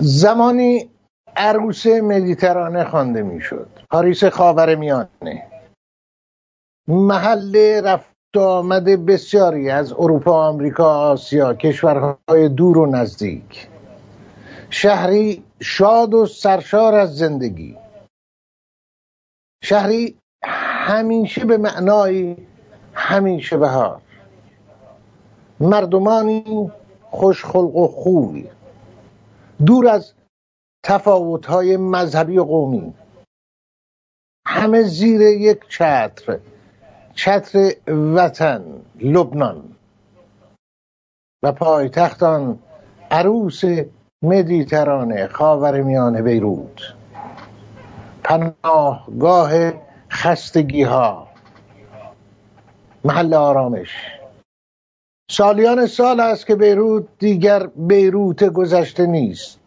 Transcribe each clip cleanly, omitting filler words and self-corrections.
زمانی عروس مدیترانه خوانده میشد. پاریس خاورمیانه محل رفت آمد بسیاری از اروپا، آمریکا، آسیا، کشورهای دور و نزدیک. شهری شاد و سرشار از زندگی، شهری همیشه به معنای همیشه بهار، مردمانی خوشخلق و خوبی، دور از تفاوت‌های مذهبی و قومی، همه زیر یک چتر وطن لبنان و پایتخت آن عروس مدیترانه خاورمیانه بیروت، پناهگاه خستگی ها، محل آرامش. سالیان سال است که بیروت دیگر بیروت گذشته نیست.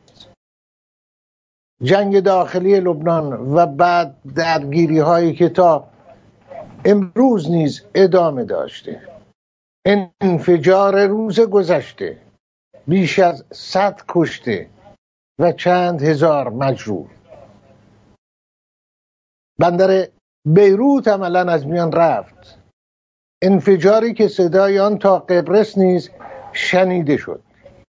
جنگ داخلی لبنان و بعد درگیری هایی که تا امروز نیز ادامه داشته، انفجار روز گذشته، بیش از 100 کشته و چند هزار مجروح. بندر بیروت عملاً از میان رفت، انفجاری که صدای آن تا قبرس نیز شنیده شد.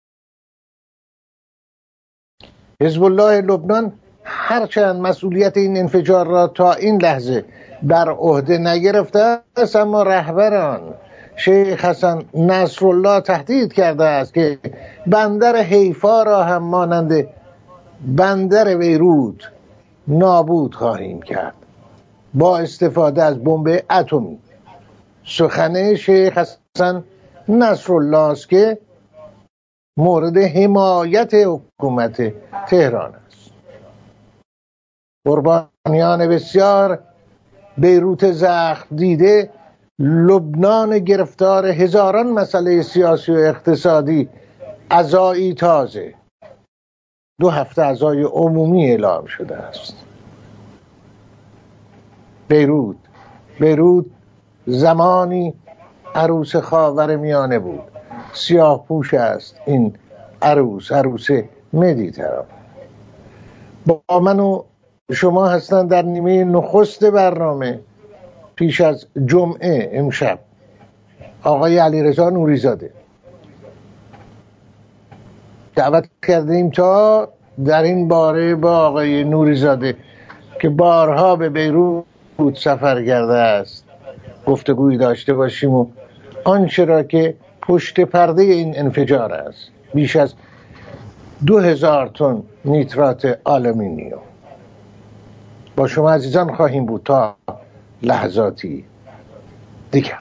حزب الله لبنان هرچند مسئولیت این انفجار را تا این لحظه بر عهده نگرفته است، اما رهبر آن شیخ حسن نصرالله تهدید کرده است که بندر حیفا را هم مانند بندر بیروت نابود خواهیم کرد با استفاده از بمب اتمی. سخن شیخ حسن نصرالله است که مورد حمایت حکومت تهران است. قربانیان بسیار، بیروت زخم دیده، لبنان گرفتار هزاران مسئله سیاسی و اقتصادی، عزایی تازه 2 هفته عزای عمومی اعلام شده است. بیروت زمانی عروس خاورمیانه بود. سیاه پوش است این عروس مدیترانه. با من و شما هستن در نیمه نخست برنامه پیش از جمعه امشب آقای علیرضا نوریزاده. دعوت کردیم تا در این باره با آقای نوریزاده که بارها به بیروت سفر کرده است گفتگویی داشته باشیم و آنچه را که پشت پرده این انفجار است، بیش از 2000 تن نیترات آلومینیوم. با شما عزیزان خواهیم بود تا لحظاتی دیگر.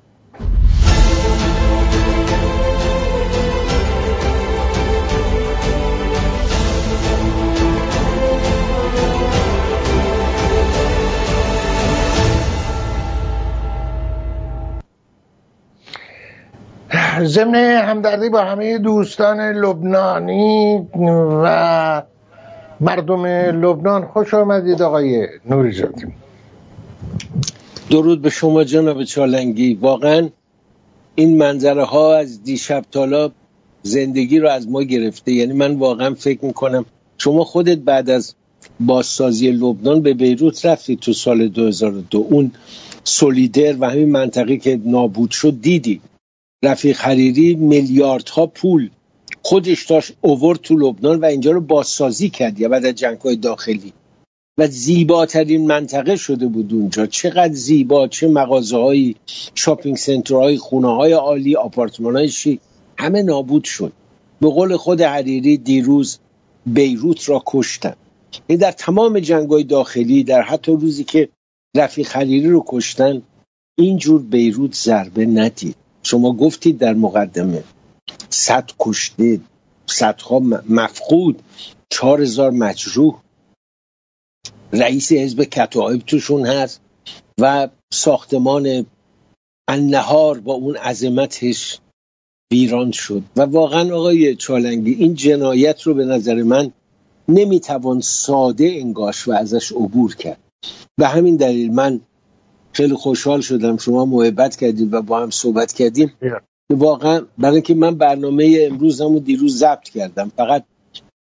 ضمن همدردی با همه دوستان لبنانی و مردم لبنان، خوش آمدید آقای نوریزاده. درود به شما جناب چالنگی. واقعا این منظره ها از دیشب تالا زندگی رو از ما گرفته. یعنی من واقعا فکر میکنم شما خودت بعد از بازسازی لبنان به بیروت رفتید تو سال 2002، اون سولیدر و همین منطقه که نابود شد دیدی. رفیق حریری میلیاردها پول خودش داشت اوورد تو لبنان و اینجا رو بازسازی کرد یا بعد از جنگ‌های داخلی و زیباترین منطقه شده بود اونجا. چقدر زیبا، چه مغازه‌هایی، شاپینگ سنترهای، خونه‌های عالی، آپارتمان‌های شیک، همه نابود شد. به قول خود حریری دیروز بیروت را کشتن. این در تمام جنگ‌های داخلی، در حتی روزی که رفیق حریری رو کشتن، اینجور بیروت ضربه ندید. شما گفتید در مقدمه 100 کشته، صدها مفقود، 4000 مجروح، رئیس حزب کتائب توشون هست و ساختمان النهار با اون عظمتش ویران شد. و واقعا آقای چالنگی این جنایت رو به نظر من نمیتوان ساده انگاش و ازش عبور کرد. به همین دلیل من خیلی خوشحال شدم شما محبت کردید و با هم صحبت کردیم. واقعا برای اینکه من برنامه امروزمو دیروز ضبط کردم، فقط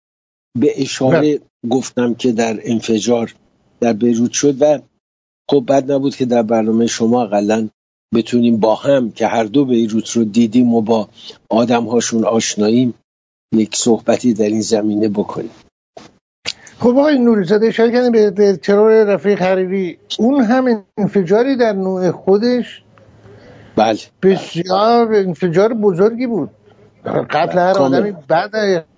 به اشاره گفتم که در انفجار در بیروت شد و خب بد نبود که در برنامه شما اقلن بتونیم با هم که هر دو بیروت رو دیدیم و با آدم هاشون آشناییم یک صحبتی در این زمینه بکنیم. خب آقای نوری‌زاده اشاره کردیم به ترور رفیق حریری، اون هم انفجاری در نوع خودش بله بسیار انفجار بزرگی بود. قتل هر آدمی بعد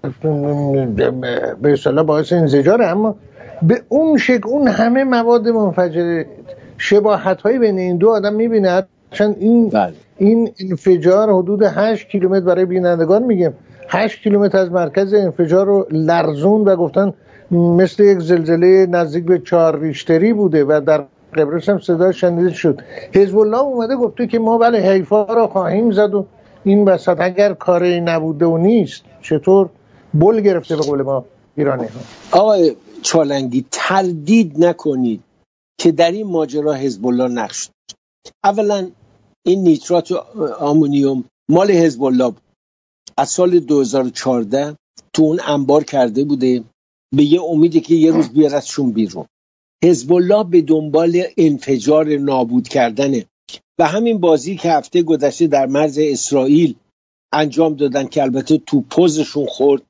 به اصطلاح باعث انزجاره، اما به اون شکل اون همه مواد منفجره شباهت هایی بین این دو آدم میبینه. چون این انفجار حدود 8 کیلومتر برای بینندگان میگم 8 کیلومتر از مرکز انفجار رو لرزون و گفتن مثل یک زلزله نزدیک به 4 ریشتری بوده و در قبرس هم صدا شنیده شد. حزب الله اومده گفته که ما بله حیفا رو خواهیم زد و این وسط اگر کاری نبوده و نیست چطور بل گرفته به قول ما ایرانی ها. آقای چالنگی تردید نکنید که در این ماجرا حزب الله نقش داشت. اولا این نیترات آمونیوم مال حزب الله بود. از سال 2014 تو اون انبار کرده بوده به یه امیدی که یه روز بیارتشون بیرون. حزب الله به دنبال انفجار نابود کردنه و همین بازی که هفته گذشته در مرز اسرائیل انجام دادن که البته تو پوزشون خورد،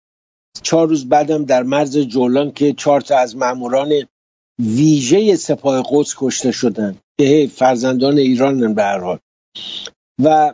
4 روز بعدم در مرز جولان که 4 تا از ماموران ویژه سپاه قدس کشته شدن که فرزندان ایرانن به هر حال. و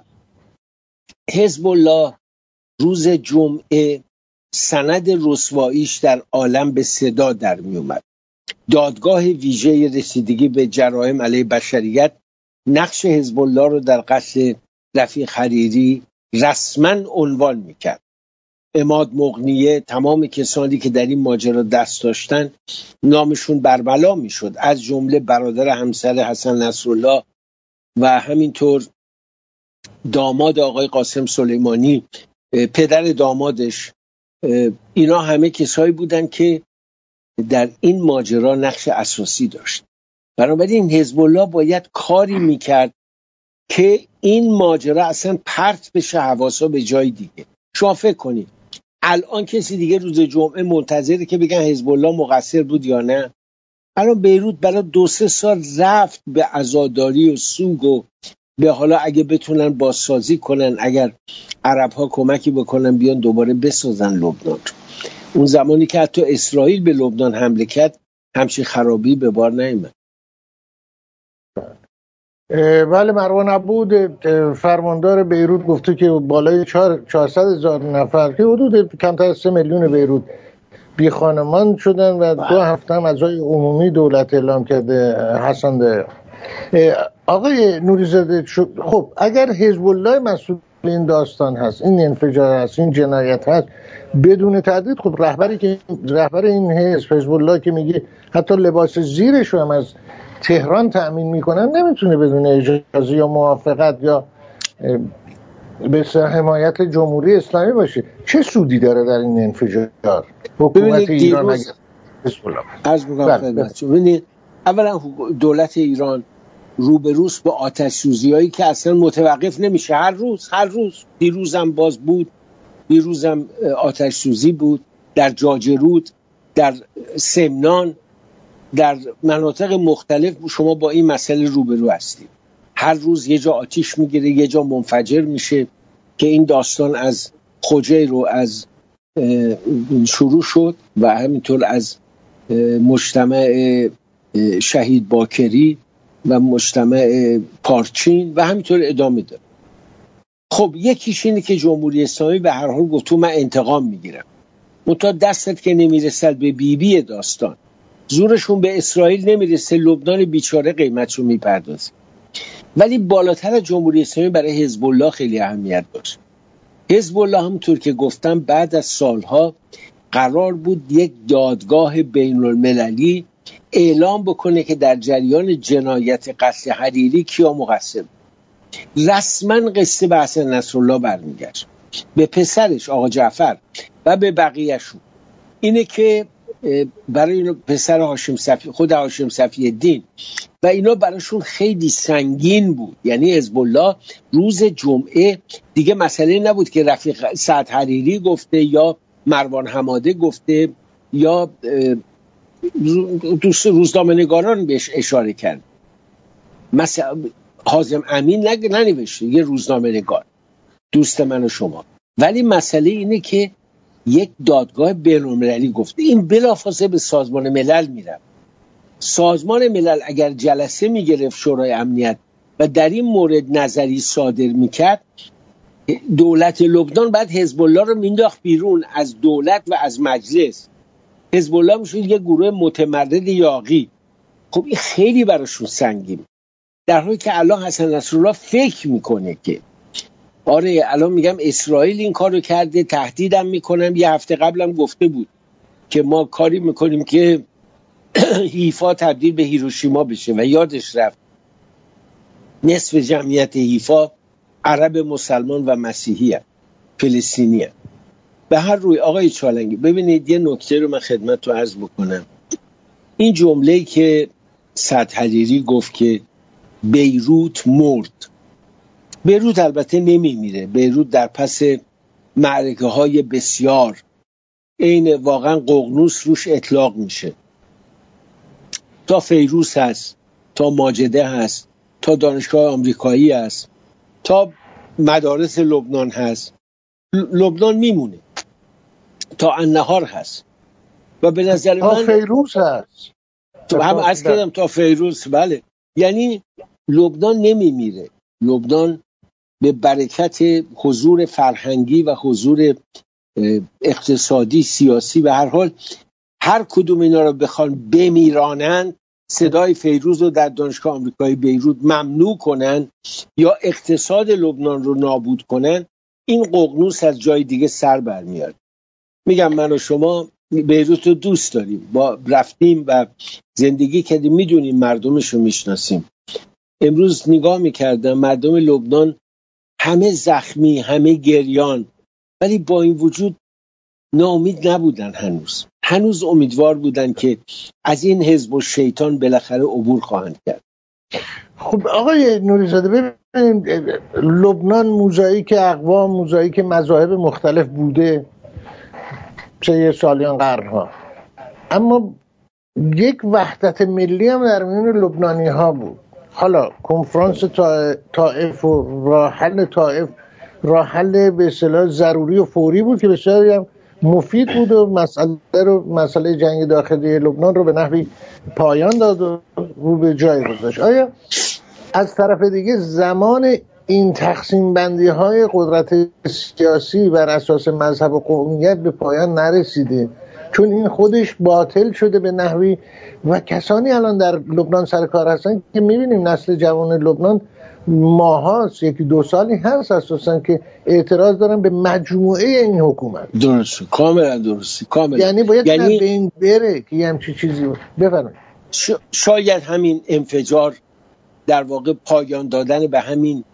حزب الله روز جمعه سند رسواییش در عالم به صدا در می اومد. دادگاه ویژه رسیدگی به جرایم علیه بشریت نقش حزب الله رو در قتل رفیق حریری رسما عنوان میکرد. عماد مغنیه، تمام کسانی که در این ماجرا دست داشتن نامشون بربلا میشد، از جمله برادر همسر حسن نصرالله و همینطور داماد آقای قاسم سلیمانی، پدر دامادش. اینا همه کسایی بودن که در این ماجرا نقش اساسی داشت. بنابراین حزب الله باید کاری میکرد که این ماجرا اصلا پرت بشه حواسا به جای دیگه. شما فکر کنید الان کسی دیگه روز جمعه منتظره که بگن حزب الله مقصر بود یا نه؟ الان بیروت برای 2-3 سال رفت به عزاداری و سوگ و به حالا اگه بتونن بازسازی کنن، اگر عرب ها کمکی بکنن بیان دوباره بسازن لبنان. اون زمانی که حتی اسرائیل به لبنان حمله کرد همچین خرابی به بار نیامد. بله مروان عبود فرماندار بیروت گفته که بالای 400,000 نفر که حدود کمتر از 3 میلیون بیروت بی خانمان شدن و 2 هفته هم از جای عمومی دولت اعلام کرده. حسن آقای نوری‌زاده، خب اگر حزب الله مسئول این داستان هست، این انفجار هست، این جنایت هست، بدون تردید خب رهبر این حزب الله که میگه حتی لباس زیرش رو هم از تهران تأمین میکنن نمیتونه بدون اجازه یا موافقت یا به حمایت جمهوری اسلامی باشه. چه سودی داره در این انفجار حکومت ایران؟ ببینید اولا دولت ایران روبروست با آتش سوزیایی که اصلا متوقف نمیشه. هر روز دیروزم باز بود، دیروزم آتش سوزی بود در جاجرود، در سمنان، در مناطق مختلف. شما با این مسئله روبرو هستید. هر روز یه جا آتش میگیره، یه جا منفجر میشه که این داستان از خوجه رو از شروع شد و همینطور از مجتمع شهید باکری و مجتمع پارچین و همینطور ادامه داره. خب یکیش اینه که جمهوری اسلامی به هر حال گفت من انتقام میگیرم، منتها دستت که نمیرسد به بیبی داستان، زورشون به اسرائیل نمیرسه، لبنان بیچاره قیمتشو میپردازه. ولی بالاتر از جمهوری اسلامی برای حزب الله خیلی اهمیت داشت. حزب الله همونطور که گفتم بعد از سالها قرار بود یک دادگاه بین المللی اعلام بکنه که در جریان جنایت قتل حریری کیا مقصر بود. رسما قصه به حسن نصرالله برمیگشت، به پسرش آقا جعفر و به بقیه‌شون. اینه که برای پسر هاشم صفی، خود هاشم صفی الدین و اینا براشون خیلی سنگین بود. یعنی حزب الله روز جمعه دیگه مسئله نبود که رفیق سعد حریری گفته یا مروان حماده گفته یا دوست روزنامه‌نگاران بهش اشاره کرد. مثلا حازم امین ننوشته، یه روزنامه‌نگار دوست من و شما. ولی مسئله اینه که یک دادگاه بین‌المللی گفته این بلافاصله به سازمان ملل میره. سازمان ملل اگر جلسه میگرفت شورای امنیت و در این مورد نظری صادر میکرد، دولت لبنان بعد حزب الله رو مینداخت بیرون از دولت و از مجلس. حزب الله میشد یه گروه متمرد یاغی. خب این خیلی براشون سنگین، در حالی که الان حسن نصرالله فکر میکنه که آره الان میگم اسرائیل این کارو کرده، تهدیدم میکنم. یه هفته قبلم گفته بود که ما کاری میکنیم که حیفا تبدیل به هیروشیما بشه و یادش رفت نصف جمعیت حیفا عرب مسلمان و مسیحی هست، فلسطینی هست. به هر روی آقای چالنگی ببینید یه نکته رو من خدمت رو عرض بکنم. این جمله‌ای که سعد حریری گفت که بیروت مرد، بیروت البته نمیمیره. بیروت در پس معرکه های بسیار این واقعا ققنوس روش اطلاق میشه. تا فیروز هست، تا ماجده هست، تا دانشگاه آمریکایی هست، تا مدارس لبنان هست. لبنان میمونه تا النهار هست و به نظر تا من فیروز هست. تو هم از کردم تا فیروز. بله، یعنی لبنان نمیمیره. لبنان به برکت حضور فرهنگی و حضور اقتصادی سیاسی و هر حال هر کدوم اینا رو بخوان بمیرانند، صدای فیروز رو در دانشگاه آمریکایی بیروت ممنوع کنن یا اقتصاد لبنان رو نابود کنن، این ققنوس از جای دیگه سر برمیاد. میگم من و شما بیروت رو دوست داریم، با رفتیم و زندگی کردیم، میدونیم مردمش رو میشناسیم. امروز نگاه میکردم مردم لبنان همه زخمی، همه گریان، ولی با این وجود ناامید نبودن. هنوز امیدوار بودن که از این حزب الشیطان بالاخره عبور خواهند کرد. خب آقای نوری‌زاده ببینید، لبنان موزاییک اقوام، موزاییک مذاهب مختلف بوده چه سالیان قرنها، اما یک وحدت ملی هم در میان لبنانی ها بود. حالا کنفرانس طائف و راه حل طائف راه حل به اصطلاح ضروری و فوری بود که بسیاری هم مفید بود و مسئله جنگ داخلی لبنان رو به نحوی پایان داد و رو به جای گذاشت. آیا از طرف دیگه زمان این تقسیم بندی های قدرت سیاسی بر اساس مذهب و قومیت به پایان نرسیده؟ چون این خودش باطل شده به نحوی و کسانی الان در لبنان سر کار هستن که میبینیم نسل جوان لبنان ماهاست، یکی دو سالی هست اساسا که اعتراض دارن به مجموعه این حکومت. درسته، کاملا درسته، کاملا. یعنی باید به این بره که یه همچی چیزی بفرمایید. شاید همین انفجار در واقع پایان دادن به همین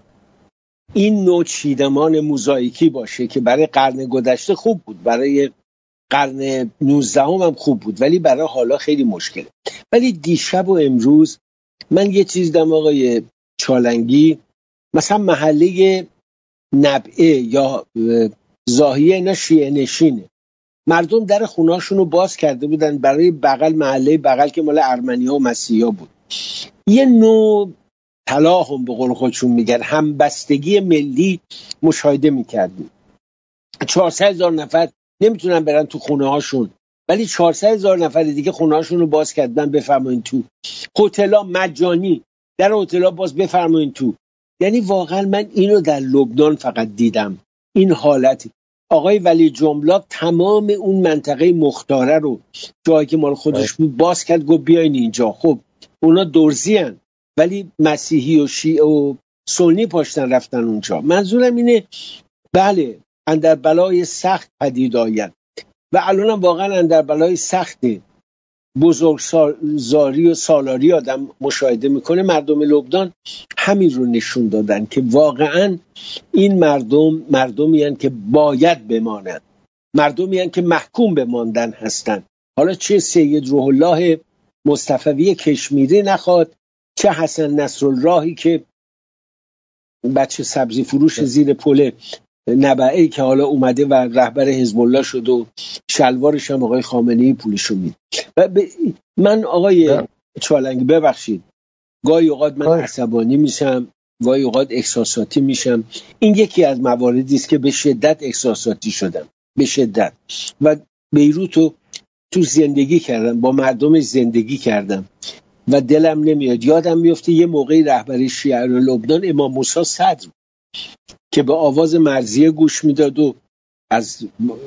این نوع چیدمان موزاییکی باشه که برای قرن گذشته خوب بود، برای قرن 19 هم خوب بود، ولی برای حالا خیلی مشکله. ولی دیشب و امروز من یه چیز دیدم آقای چالنگی، مثلا محله نبعه یا زاهیه اینا شیعه نشینه، مردم در خونه‌هاشون رو باز کرده بودن برای بغل، محله بغل که مال ارمنی‌ها و مسیحی‌ها بود. یه نوع تلاهم به قول خودشون میگن همبستگی ملی مشاهده میکردیم. 400,000 نفر نمیتونن برن تو خونه هاشون، ولی 400,000 نفر دیگه خونه هاشون رو باز کردن بفرمایین تو. هتل‌ها مجانی، در هتل‌ها باز بفرمایین تو. یعنی واقعا من اینو در لبنان فقط دیدم، این حالتی. آقای ولی جنبلاط تمام اون منطقه مختاره رو جایی که مال خودش بود باز کرد، گفت بیاین اینجا. خب اونا درزی هن، ولی مسیحی و شیعه و سنی پاشتن رفتن اونجا. منظورم اینه بله اندر بلای سخت پدید آید و الان هم واقعا اندر بلای سخت بزرگزاری و سالاری آدم مشاهده میکنه. مردم لبنان همین رو نشون دادن که واقعا این مردمی هستند که باید بمانند، مردمی هستند که محکوم به ماندن هستند. حالا چه سید روح الله مصطفوی کشمیری نخواد، چه حسن نصراللهی که بچه سبزی فروش زیر پل نبعی که حالا اومده و رهبر حزب الله شد و شلوارش هم آقای خامنه‌ای پولشو میده. من آقای چالنگی ببخشید گاهی اوقات من عصبانی میشم، گاهی اوقات احساساتی میشم. این یکی از مواردی است که به شدت احساساتی شدم، به شدت. و بیروتو تو زندگی کردم، با مردمش زندگی کردم و دلم نمیاد. یادم میفته یه موقعی رهبر شیعه لبنان امام موسی صدر که به آواز مرضیه گوش میداد و از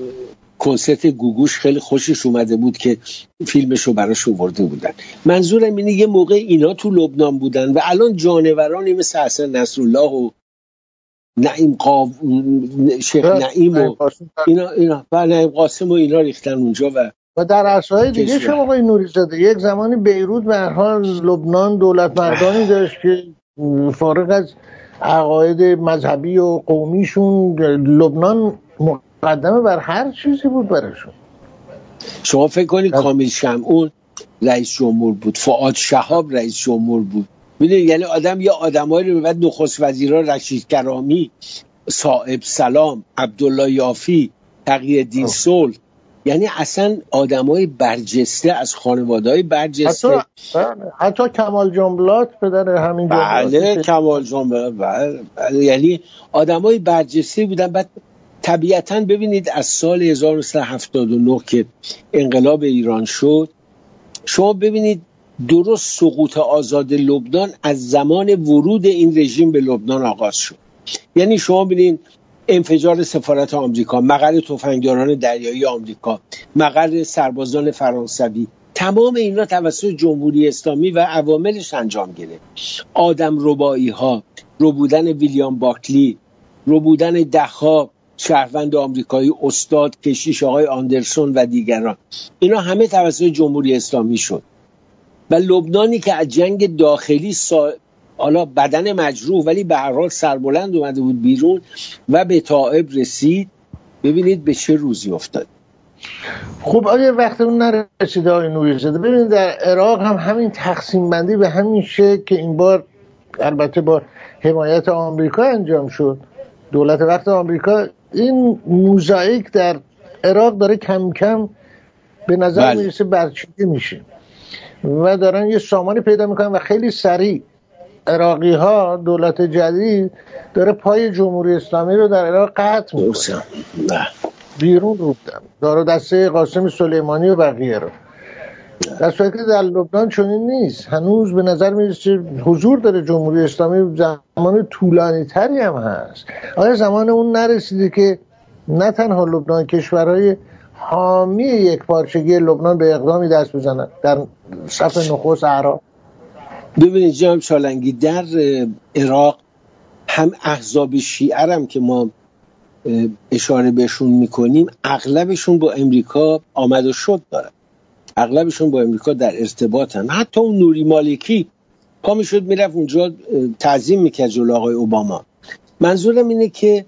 کنسرت گوگوش خیلی خوشش اومده بود که فیلمشو براش آورده بودن. منظورم اینه یه موقع اینا تو لبنان بودن و الان جانورانی مثل حسن نصرالله و نعیم شیخ نعیم و اینا و نعیم قاسم و اینا ریختن اونجا و در عرصه‌های دیگه شما آقای نوری‌زاده یک زمانی بیروت به هر حال لبنان دولت مردانی داشت که فارغ از عقاید مذهبی و قومیشون لبنان مقدمه بر هر چیزی بود براشون. شما فکر کنید کامیل شمعون رئیس جمهور بود، فؤاد شهاب رئیس جمهور بود. میدونید یعنی آدم یا آدمایی رو بعد نخست وزیرا رشید کرامی، صاحب سلام، عبدالله یافی، تقی‌الدین صلح، یعنی اصلا آدمای برجسته از خانواده‌های برجسته، حتی کمال جنبلات پدر همین جنبلات. بله کمال جنبلات، بله. یعنی آدمای برجسته بودن. بعد طبیعتاً ببینید از سال 1979 که انقلاب ایران شد، شما ببینید درست سقوط آزاد لبنان از زمان ورود این رژیم به لبنان آغاز شد. یعنی شما ببینید انفجار سفارت آمریکا، مقر تفنگداران دریایی آمریکا، مقر سربازان فرانسوی، تمام اینا توسط جمهوری اسلامی و عواملش انجام گرفت. آدم ربایی ها، ربودن ویلیام باکلی، ربودن ده‌ها شهروند آمریکایی، استاد کشیش آقای آندرسون و دیگران، اینا همه توسط جمهوری اسلامی شد. و لبنانی که از جنگ داخلی حالا بدن مجروح ولی به هر حال سربلند اومده بود بیرون و به تائب رسید، ببینید به چه روزی افتاد. خب آیا وقت اون نرسیده آقای نوری‌زاده؟ ببینید در عراق هم همین تقسیم بندی به همین شکل که این بار البته با حمایت آمریکا انجام شد، دولت وقت آمریکا، این موزاییک در عراق داره کم کم به نظر میرسه برچیده میشه و دارن یه سامانی پیدا میکنن و خیلی سریع عراقی ها، دولت جدید داره پای جمهوری اسلامی رو در عراق قطع میکنه، بیرون روبدن داره دسته قاسم سلیمانی و بقیه رو. در صورتی که در لبنان چنین نیست، هنوز به نظر میرسه حضور داره جمهوری اسلامی، زمان طولانی تری هم هست. آیا زمان اون نرسیده که نه تنها لبنان، کشورهای حامی یک پارچگی لبنان به اقدامی دست بزنن در صف نخست اعراب؟ ببینید جناب چالنگی، در عراق هم احزاب شیعه هم که ما اشاره بهشون میکنیم اغلبشون با امریکا آمد و شد دارن، اغلبشون با امریکا در ارتباطن. حتی اون نوری مالکی پا میشد میرفت اونجا تعظیم میکرد جلوی آقای اوباما. منظورم اینه که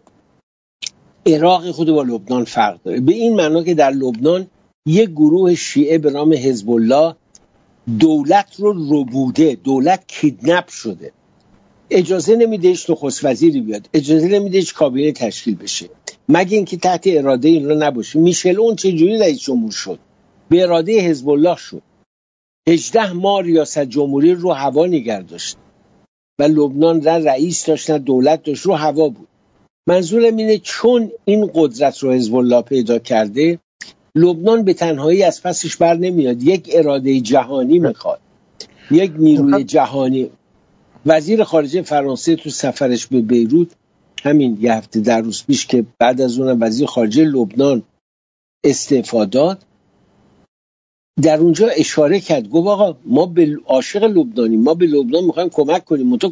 عراق خود با لبنان فرق داره، به این معنا که در لبنان یک گروه شیعه به نام حزب الله دولت رو ربوده، دولت کیدنپ شده، اجازه نمیده هیچ نخست وزیری بیاد، اجازه نمیده هیچ کابینه تشکیل بشه مگه اینکه تحت اراده اینا نباشه. میشل اون چجوری رئیس جمهور شد؟ به اراده حزب الله شد. 18 ماه ریاست جمهوری رو هوا نگه داشت و لبنان نه رئیس داشت نه دولت داشت، رو هوا بود. منظورم اینه چون این قدرت رو حزب الله پیدا کرده، لبنان به تنهایی از پسش بر نمیاد، یک اراده جهانی میخواد، یک نیروی جهانی. وزیر خارجه فرانسه تو سفرش به بیروت همین یه هفته در روز پیش که بعد از اونم وزیر خارجه لبنان استعفا داد، در اونجا اشاره کرد، گفت آقا ما به عاشق لبنانیم، ما به لبنان میخوایم کمک کنیم، منتها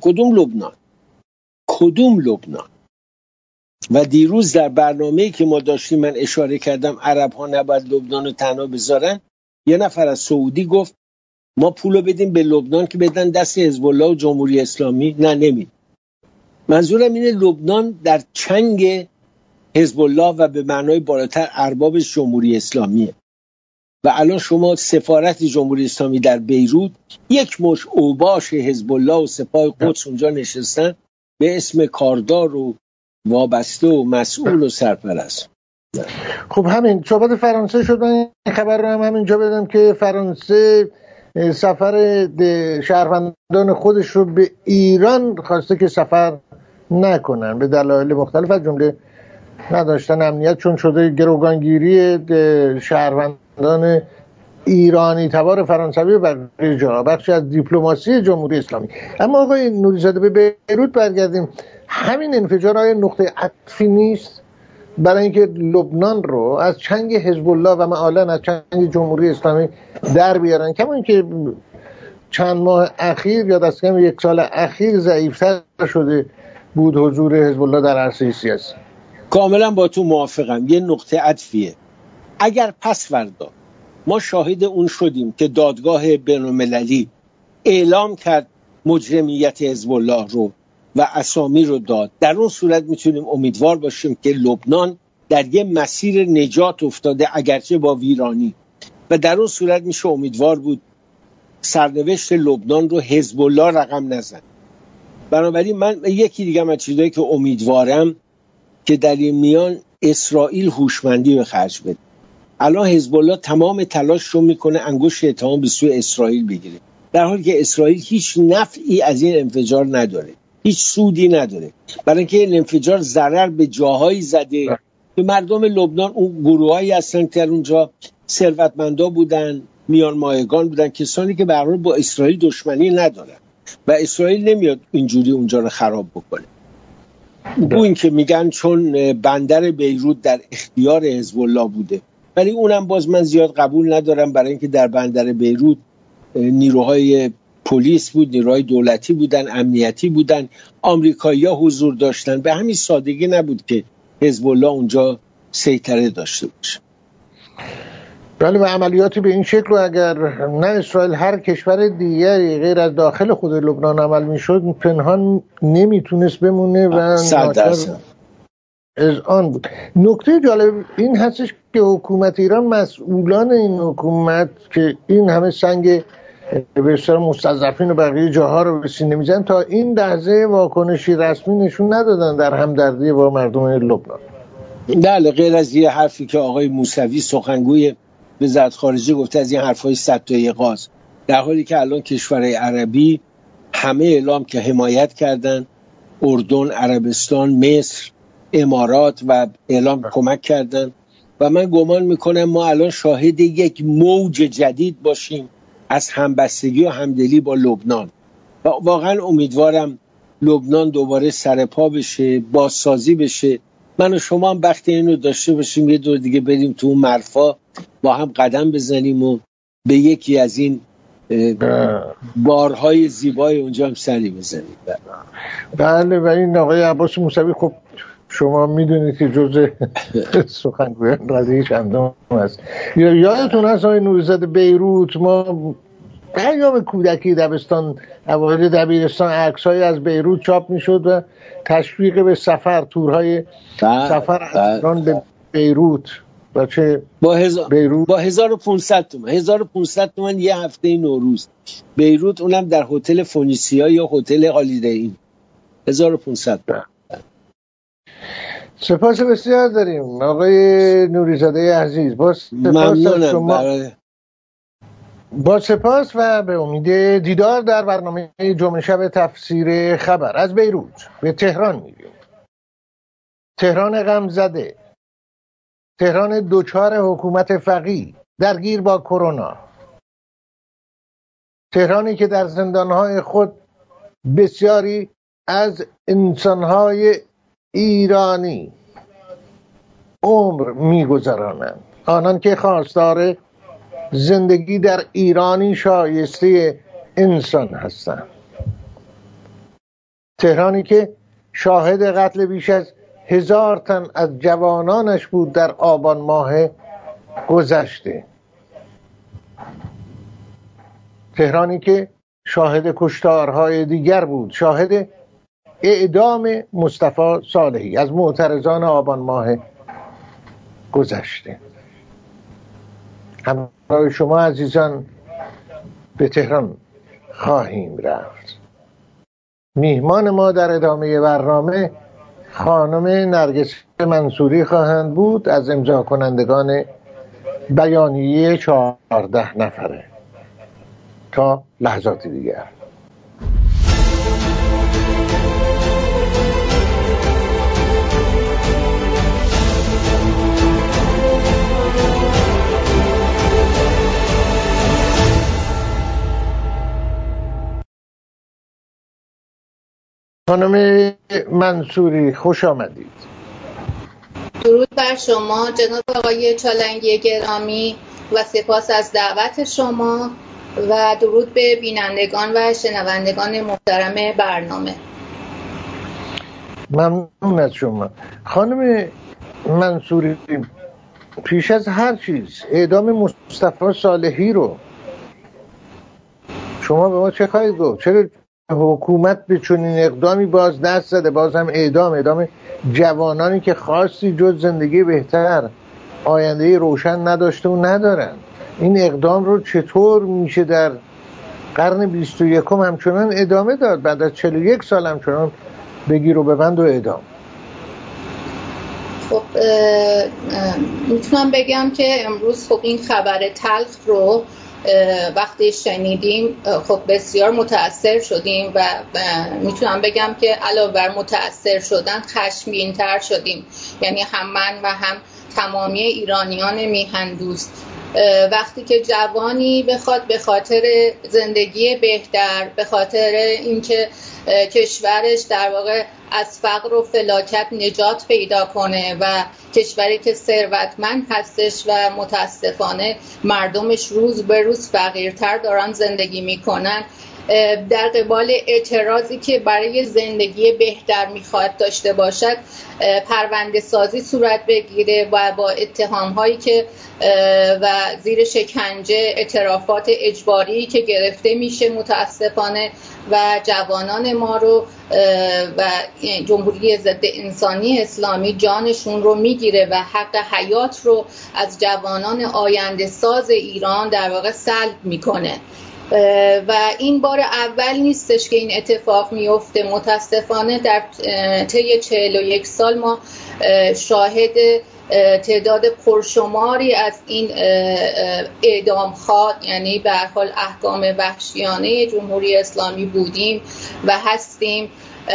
کدوم لبنان؟ و دیروز در برنامه‌ای که ما داشتیم من اشاره کردم عرب ها نباید لبنان رو تنها بذارن. یه نفر از سعودی گفت ما پولو بدیم به لبنان که بدن دست حزب الله و جمهوری اسلامی. نه نمید. منظورم اینه لبنان در چنگ حزب الله و به معنای بالاتر اربابش جمهوری اسلامیه. و الان شما سفارت جمهوری اسلامی در بیروت، یک مش اوباش حزب الله و سپاه قدس اونجا نشستن به اسم کاردار و وابسته و مسئول و سرپرست. خب همین صحبت فرانسه شد. من این خبر رو هم همینجا بدم که فرانسه سفر شهروندان خودش رو به ایران خواسته که سفر نکنن به دلایل مختلف، از جمله نداشتن امنیت، چون شده گروگانگیری شهروندان ایرانی تبار فرانسوی و بقیه جاها، بخشی از دیپلماسی جمهوری اسلامی. اما آقای نوری‌زاده به بیروت برگردیم. همین انفجار های نقطه عطفی نیست برای اینکه لبنان رو از چنگ حزب الله و معالاً از چنگ جمهوری اسلامی در بیارن، کما اینکه چند ماه اخیر یا دست کم یک سال اخیر ضعیف‌تر شده بود حضور حزب الله در عرصه سیاسی؟ کاملا با تو موافقم. یه نقطه عطفیه. اگر پس فردا ما شاهد اون شدیم که دادگاه بین‌المللی اعلام کرد مجرمیت حزب الله رو و اسامی رو داد، در اون صورت میتونیم امیدوار باشیم که لبنان در یه مسیر نجات افتاده، اگرچه با ویرانی، و در اون صورت میشه امیدوار بود سرنوشت لبنان رو حزب الله رقم نزن. بنابراین من یکی دیگه از چیزایی که امیدوارم که در این میان اسرائیل هوشمندی به خرج بده. الان حزب الله تمام تلاش رو میکنه انگشت اتهام به سوی اسرائیل بگیره، در حالی که اسرائیل هیچ نفعی از این انفجار نداره، هیچ سودی نداره، برای اینکه این انفجار ضرر به جاهایی زده که مردم لبنان اون گروهایی هستن که اونجا ثروتمندا بودن، میان مایگان بودن، کسانی که به هر حال با اسرائیل دشمنی ندارن و اسرائیل نمیاد اینجوری اونجا رو خراب بکنه. اون که میگن چون بندر بیروت در اختیار حزب الله بوده، ولی اونم باز من زیاد قبول ندارم، برای اینکه در بندر بیروت نیروهای پلیس بود، نیروهای دولتی بودن، امنیتی بودن، آمریکایی‌ها حضور داشتن. به همین سادگی نبود که حزب الله اونجا سیطره داشته باشه. بله، و عملیاتی به این شکل رو اگر نه اسرائیل، هر کشور دیگری غیر از داخل خود لبنان عمل میشد، پنهان نمیتونست بمونه و ناچار از آن بود. نکته جالب این هستش که حکومت ایران، مسئولان این حکومت که این همه سنگ به اصطلاح مستضعفین و بقیه جاها رو به سینه میزنن، تا این لحظه واکنشی رسمی نشون ندادن در همدردی با مردم لبنان. بله، غیر از یه حرفی که آقای موسوی سخنگوی وزارت خارجه گفته، از این حرفای صدتایی غاز، در حالی که الان کشورهای عربی همه اعلام که حمایت کردن، اردن، عربستان، مصر، امارات، و اعلام کمک کردن. و من گمان میکنم ما الان شاهد یک موج جدید باشیم از همبستگی و همدلی با لبنان و واقعا امیدوارم لبنان دوباره سرپا بشه، بازسازی بشه. من و شما هم وقت اینو داشته باشیم یه دور دیگه بریم تو اون مرفا با هم قدم بزنیم و به یکی از این بارهای زیبای اونجا هم سری بزنیم. بله، و این آقای عباس موسوی، خب شما میدونید که جزء سخنگویان رده چندم هست. یادتون هست آقای نوری‌زاده بیروت، ما ایام کودکی دبستان، اوایل دبیرستان، عکس‌های از بیروت چاپ میشد و تشویق به سفر، تورهای سفر از ایران به بیروت. بچه بیروت با 1500 تومان یه هفته نوروز بیروت، اونم در هتل فونیسیا یا هتل هالیدی. 1500. سپاس بسیار داریم آقای نوری‌زاده عزیز. با سپاس و به امید دیدار در برنامه جمعه شب تفسیر خبر. از بیروت به تهران میریم. تهران غمزده، تهران دوچار حکومت فقیه، درگیر با کرونا، تهرانی که در زندانهای خود بسیاری از انسانهای ایرانی عمر میگذرانند، آنان که خواستار زندگی در ایرانی شایسته انسان هستند. تهرانی که شاهد قتل بیش از 1000 تن از جوانانش بود در آبان ماه گذشته. تهرانی که شاهد کشتارهای دیگر بود، شاهد اعدام مصطفی صالحی از معترضان آبان ماه گذشته. همراه شما عزیزان به تهران خواهیم رفت. میهمان ما در ادامه برنامه خانم نرگس منصوری خواهند بود از امضا کنندگان بیانیه 14 نفره. تا لحظاتی دیگر. خانم منصوری خوش آمدید. درود بر شما جناب آقای چالنگی گرامی و سپاس از دعوت شما و درود به بینندگان و شنوندگان محترم برنامه. ممنون از شما. خانم منصوری، پیش از هر چیز اعدام مصطفی صالحی رو شما به ما چه خواهید گفت؟ چرا حکومت به چنین اقدامی باز دست زده؟ باز هم اعدام جوانانی که خاصی جز زندگی بهتر، آینده روشن نداشته و ندارن. این اقدام رو چطور میشه در قرن 21 همچنان ادامه داد؟ بعد از 41 سال همچنان بگیر و ببند و اعدام. خب میتونم بگم که امروز خب این خبر تلخ رو وقتی شنیدیم خب بسیار متأثر شدیم و میتونم بگم که علاوه بر متأثر شدن خشمگین‌تر شدیم، یعنی هم من و هم تمامی ایرانیان میهن دوست. وقتی که جوانی بخواد به خاطر زندگی بهتر، به خاطر اینکه کشورش در واقع از فقر و فلاکت نجات پیدا کنه و کشوری که ثروتمند هستش و متاسفانه مردمش روز به روز فقیرتر دارن زندگی میکنن، در قبال اعتراضی که برای زندگی بهتر میخواد داشته باشد پرونده سازی صورت بگیره و با اتهام هایی که و زیر شکنجه اعترافات اجباری که گرفته میشه متاسفانه و جوانان ما رو و جمهوری ضد انسانی اسلامی جانشون رو میگیره و حق حیات رو از جوانان آینده ساز ایران در واقع سلب میکنه و این بار اول نیستش که این اتفاق میفته. متاسفانه در طی 41 سال ما شاهد تعداد پرشماری از این اعدام‌ها، یعنی به هر حال احکام وحشیانه جمهوری اسلامی بودیم و هستیم.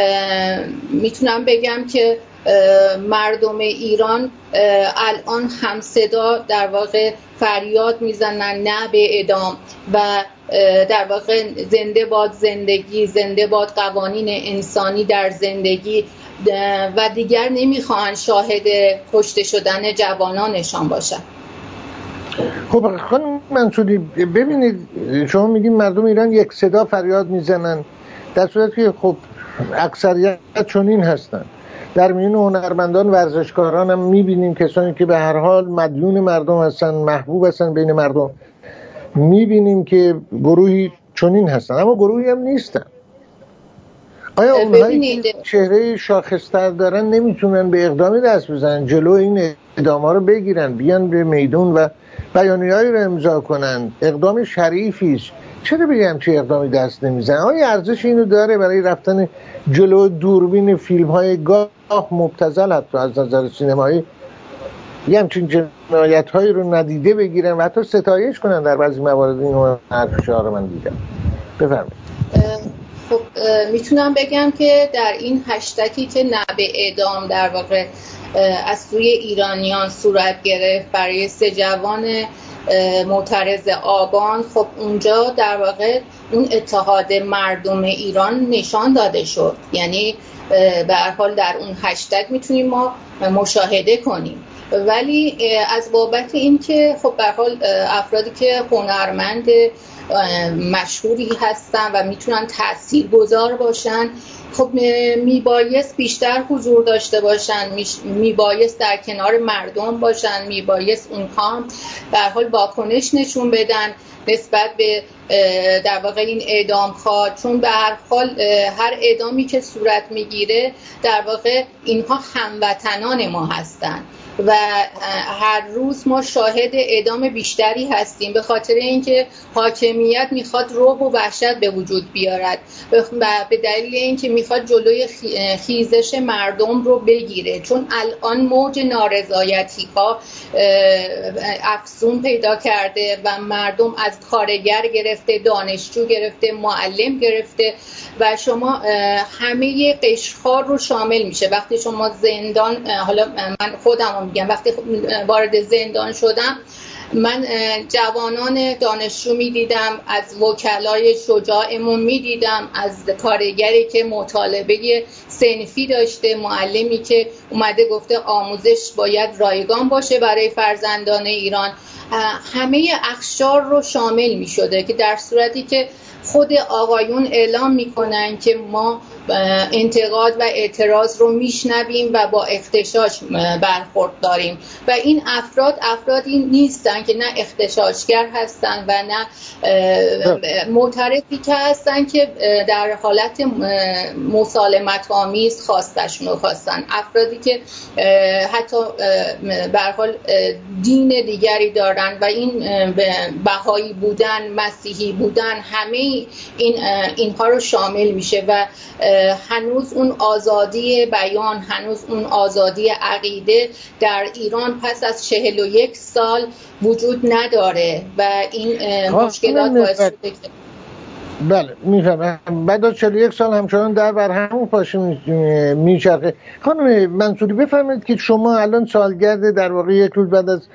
میتونم بگم که مردم ایران الان هم صدا در واقع فریاد میزنن نه به اعدام و در واقع زنده باد زندگی، زنده باد قوانین انسانی در زندگی و دیگر نمیخواهن شاهد کشته شدن جوانانشان باشن. خب خانم منصوری ببینید، شما میگین مردم ایران یک صدا فریاد میزنن، در صورتی که خب اکثریت چنین هستن. در میون هنرمندان ورزشکاران هم میبینیم کسانی که به هر حال مدیون مردم هستن، محبوب هستن بین مردم، میبینیم که گروهی چنین هستن اما گروهی هم نیستن. آیا اونهایی که چهره شاخص‌تر دارن نمیتونن به اقدامی دست بزنن، جلو این اعدام‌ها رو بگیرن، بیان به میدون و بیانیه‌ای رو امضا کنن؟ اقدام شریفی است. چرا بگم چه اقدامی دست نمیزنن؟ آیا ارزش اینو داره برای رفتن جلو دوربین فیلم‌های گاه مبتذل حتی از نظر سینمایی یه همچین جنایت‌هایی رو ندیده بگیرن و حتی ستایش کنن در بعضی موارد؟ اینو حرفش‌ها رو من دیدم. بفرمایید. خب میتونم بگم که در این هشتگی که نه به اعدام در واقع از سوی ایرانیان صورت گرفت برای 3 جوان معترض آبان، خب اونجا در واقع اون اتحاد مردم ایران نشان داده شد. یعنی به هر حال در اون هشتگ میتونیم ما مشاهده کنیم. ولی از بابت این که خب به هر حال افرادی که هنرمند مشهوری هستن و میتونن تاثیرگذار باشن، خب میبایست بیشتر حضور داشته باشن، میبایست در کنار مردم باشن، میبایست اونها هم به هر حال واکنش نشون بدن نسبت به در واقع این اعدام ها، چون به هر حال هر اعدامی که صورت میگیره در واقع اینها هموطنان ما هستن و هر روز ما شاهد اعدام بیشتری هستیم به خاطر اینکه حاکمیت میخواد رعب و وحشت به وجود بیارد و به دلیل اینکه میخواد جلوی خیزش مردم رو بگیره، چون الان موج نارضایتی ها افزون پیدا کرده و مردم از کارگر گرفته، دانشجو گرفته، معلم گرفته و شما همه قشرها رو شامل میشه. وقتی شما زندان، حالا من خودم رو میگم، وقتی وارد زندان شدم من جوانان دانشجو میدیدم، از وکلای شجاعمون میدیدم، از کارگری که مطالبه صنفی داشته، معلمی که اومده گفته آموزش باید رایگان باشه برای فرزندان ایران. همه اقشار رو شامل میشده که در صورتی که خود آقایون اعلام میکنن که ما انتقاد و اعتراض رو میشنویم و با اختشاش برخورد داریم و این افرادی نیستن که نه اختشاشگر هستن و نه معترضی که هستن که در حالت مسالمت آمیز خواستشون رو خواستن، افرادی که حتی به هر حال دین دیگری دارن و این بهایی بودن، مسیحی بودن، همه اینها رو شامل میشه و هنوز اون آزادی بیان، هنوز اون آزادی عقیده در ایران پس از 41 سال وجود نداره و این مشکلات باعث شده که بله میفهمم بعد از 41 سال همچنان در بر همون پاشه میچرخه. خانم منصوری بفرمایید که شما الان سالگرد، در واقع یک روز بعد از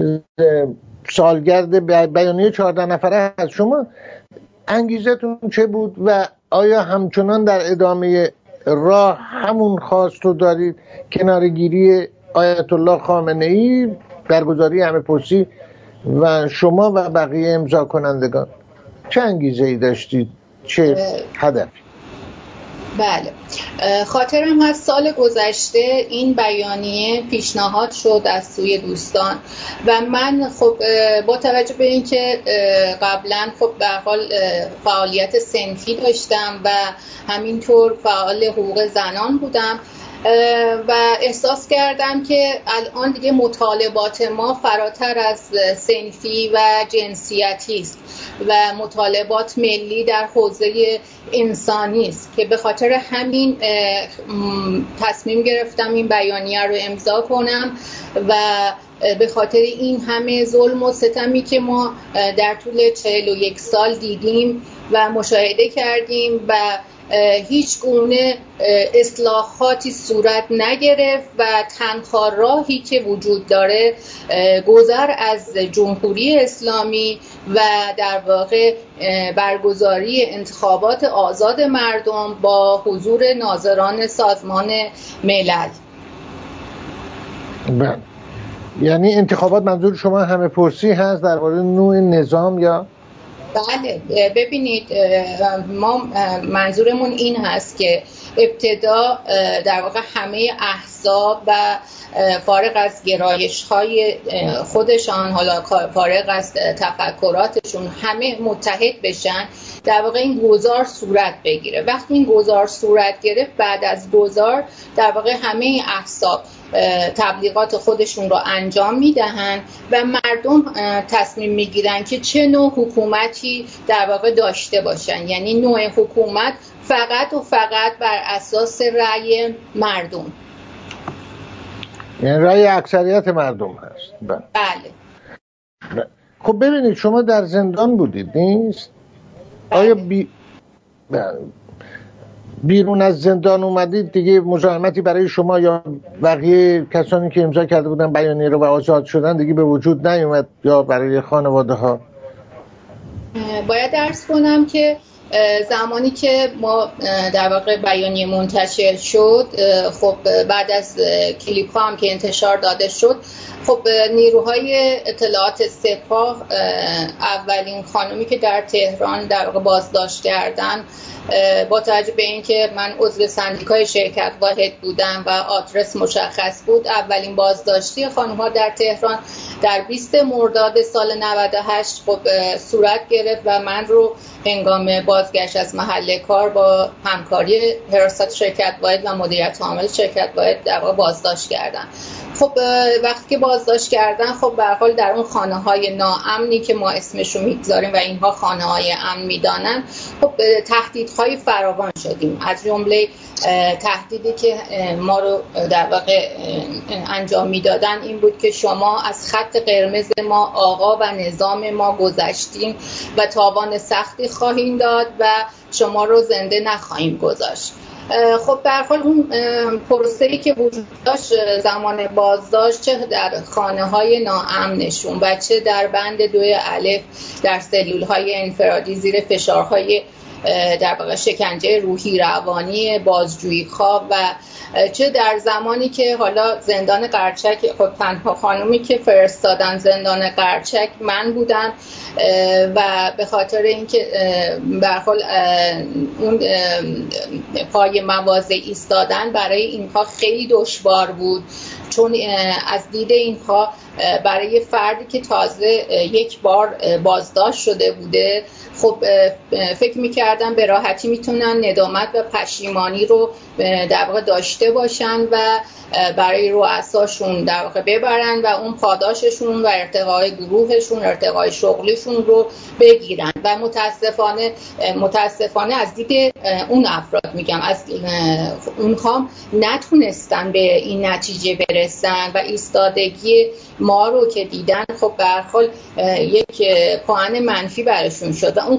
سالگرد بیانیه 14 نفره هست، شما انگیزتون چه بود و آیا همچنان در ادامه راه همون خواست رو دارید، کنارگیری آیت الله خامنه ای، برگزاری همه پرسی و شما و بقیه امضا کنندگان چه انگیزه ای داشتید، چه هدفی؟ بله، خاطرم هست سال گذشته این بیانیه پیشنهاد شد از سوی دوستان و من خب با توجه به اینکه قبلا خب به هر حال فعالیت صنفی داشتم و همینطور فعال حقوق زنان بودم و احساس کردم که الان دیگه مطالبات ما فراتر از صنفی و جنسیتی است و مطالبات ملی در حوزه انسانی است که به خاطر همین تصمیم گرفتم این بیانیه رو امضا کنم و به خاطر این همه ظلم و ستمی که ما در طول 41 سال دیدیم و مشاهده کردیم و هیچ گونه اصلاحاتی صورت نگرفت و تنها راهی که وجود داره گذر از جمهوری اسلامی و در واقع برگزاری انتخابات آزاد مردم با حضور ناظران سازمان ملل. بله، یعنی انتخابات منظور شما همه پرسی هست درباره نوع نظام یا؟ بله، ببینید ما منظورمون این هست که ابتدا در واقع همه احزاب و فارغ از گرایش‌های خودشان، حالا فارغ از تفکراتشون، همه متحد بشن، در واقع این گذار صورت بگیره. وقتی این گذار صورت گرفت، بعد از گذار در واقع همه احزاب تبلیغات خودشون رو انجام میدهن و مردم تصمیم میگیرن که چه نوع حکومتی در واقع داشته باشن، یعنی نوع حکومت فقط و فقط بر اساس رأی مردم، یعنی رأی اکثریت مردم هست. بله. خب ببینید شما در زندان بودید نیست؟ آیا بیرون از زندان اومدید دیگه مزاحمتی برای شما یا بقیه کسانی که امضا کرده بودن بیانیه رو و آزاد شدن دیگه به وجود نیومد یا برای خانواده ها؟ باید عرض کنم که زمانی که ما در واقع بیانیه منتشر شد، خب بعد از کلیپ ها هم که انتشار داده شد، خب نیروهای اطلاعات سپاه اولین خانومی که در تهران در واقع بازداشت کردن، با توجه به اینکه من عضو سندیکای شرکت واحد بودم و آدرس مشخص بود، اولین بازداشتی خانم‌ها در تهران در 20 مرداد سال 98 خب صورت گرفت و من رو هنگام بازگشت از محل کار با همکاری حراست شرکت واحد و مدیریت عامل شرکت واحد در واقع بازداشت کردن. خب وقتی که بازداشت کردن، خب به هر حال در اون خانه‌های ناامنی که ما اسمش رو میگذاریم و اینها خانه‌های امن میدانن، خب تهدیدهای فراوان شدیم. از جمله تهدیدی که ما رو در واقع انجام میدادن این بود که شما از خط قرمز ما، آقا و نظام ما گذشتیم و تاوان سختی خواهیم داد و شما رو زنده نخواهیم گذاشت. خب به هر حال اون پروسه‌ای که وجود داشت زمان بازداشت، چه در خانه‌های ناامنشون و چه در بند 2 الف در سلول‌های انفرادی زیر فشارهای در واقع شکنجه روحی روانی، بازجویی خواب و چه در زمانی که حالا زندان قرچک، خب تنها خانومی که فرستادن زندان قرچک من بودم و به خاطر اینکه به هر حال اون پای مواضع ایستادن برای اینها خیلی دشوار بود، چون از دید اینها برای فردی که تازه یک بار بازداشت شده بوده، خب فکر می‌کردن به راحتی میتونن ندامت و پشیمانی رو در واقع داشته باشن و برای رؤساشون در واقع ببرن و اون پاداششون و ارتقای گروهشون، ارتقای شغلیشون رو بگیرن و متاسفانه از دید اون افراد میگم، از اونها نتونستن به این نتیجه برسن و ایستادگی ما رو که دیدن خب به هر حال یک پوان منفی براشون شد. اون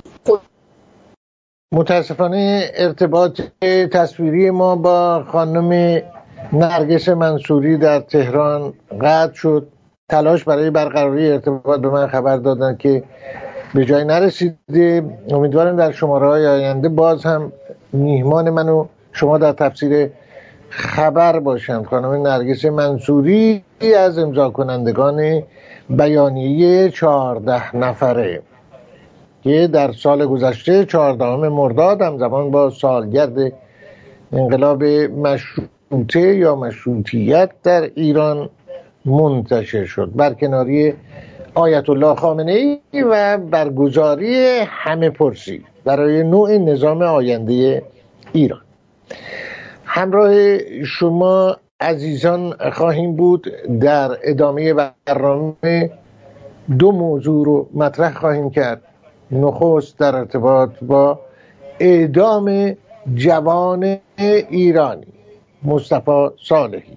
متاسفانه ارتباط تصویری ما با خانم نرگس منصوری در تهران قطع شد. تلاش برای برقراری ارتباط به من خبر دادن که به جای نرسیده. امیدوارم در شماره‌های آینده باز هم میهمان من و شما در تفسیر خبر باشم. خانم نرگس منصوری از امضا کنندگان بیانیه 14 نفره که در سال گذشته 14 مرداد همزمان با سالگرد انقلاب مشروطه یا مشروطیت در ایران منتشر شد، برکناری آیت الله خامنه ای و برگزاری همه پرسی برای نوع نظام آینده ایران. همراه شما عزیزان خواهیم بود. در ادامه برنامه 2 موضوع رو مطرح خواهیم کرد. نخست در ارتباط با اعدام جوان ایرانی مصطفی صالحی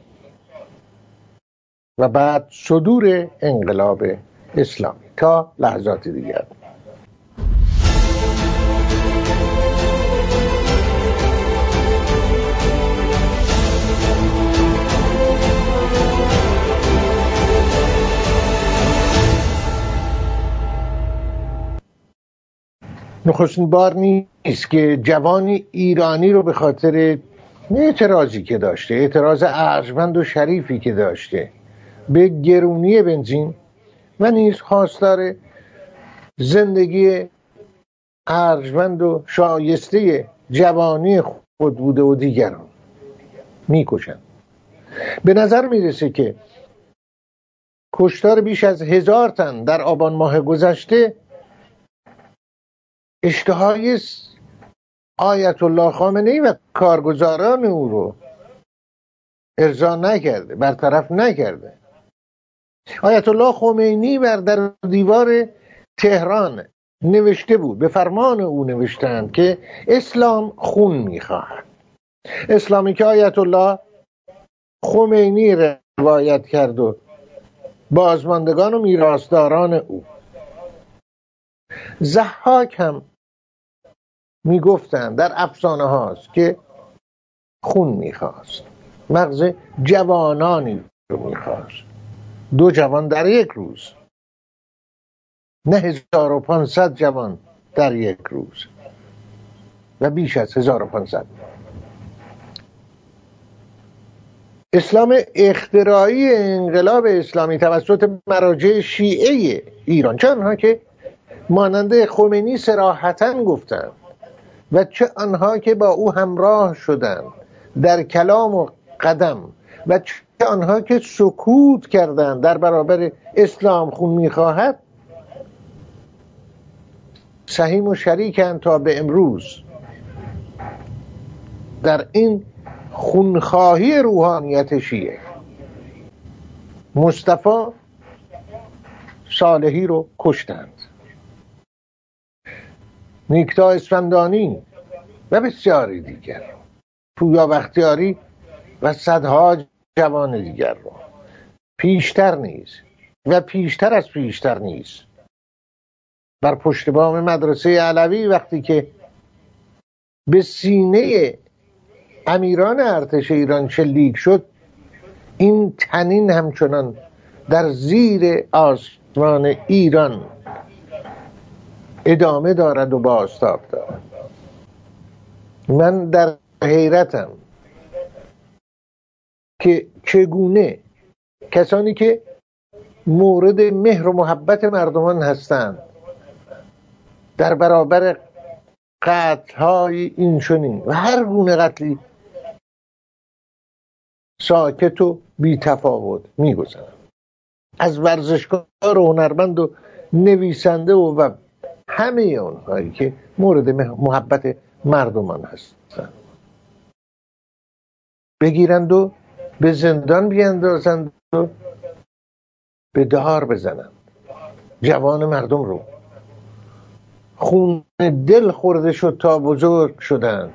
و بعد صدور انقلاب اسلامی. تا لحظات دیگر. نخستین بار نیست که جوان ایرانی رو به خاطر اعتراضی که داشته، اعتراض ارجمند و شریفی که داشته به گرونی بنزین و نیز خواستار زندگی ارجمند و شایسته جوانی خود بوده و دیگران میکشند. به نظر میرسه که کشتار بیش از 1000 تن در آبان ماه گذشته اشتهای آیت الله خامنه ای و کارگزاران او رو ارضا نکرده، برطرف نکرده. آیت الله خمینی بر در دیوار تهران نوشته بود، به فرمان او نوشتند که اسلام خون میخواهد. اسلامی که آیت الله خمینی روایت کرد و بازماندگان و میراثداران او. ضحاک هم میگفتند در افسانه هاست که خون میخواست، مغز جوانانی رو میخواست. 2 جوان در یک روز، نه 1500 جوان در یک روز و بیش از 1500. اسلام اختراعی انقلاب اسلامی توسط مراجع شیعه ایران، چه آنها که مانند خمینی صراحتاً گفتند و چه آنها که با او همراه شدند در کلام و قدم و چه آنها که سکوت کردند در برابر اسلام خون میخواهد، سهیم و شریکند تا به امروز در این خونخواهی روحانیت شیعه. مصطفی صالحی رو کشتند، نیکتا اسفندانی و بسیاری دیگر، پویا بختیاری و صدها جوان دیگر رو، پیشتر نیز و پیشتر از پیشتر نیز بر پشت بام مدرسه علوی وقتی که به سینه امیران ارتش ایران شلیک شد، این تنین همچنان در زیر آسمان ایران ادامه دارد و بازتاب دارد. من در حیرتم که چگونه کسانی که مورد مهر و محبت مردمان هستند در برابر قتل‌های اینچنین و هر گونه قتلی ساکت و بی تفاوت می‌گذرند. از ورزشکار و هنرمند و نویسنده و همه اونهایی که مورد محبت مردمان هستند بگیرند و به زندان بیندازند و به دار بزنند جوان مردم رو. خون دل خورده شد تا بزرگ شدند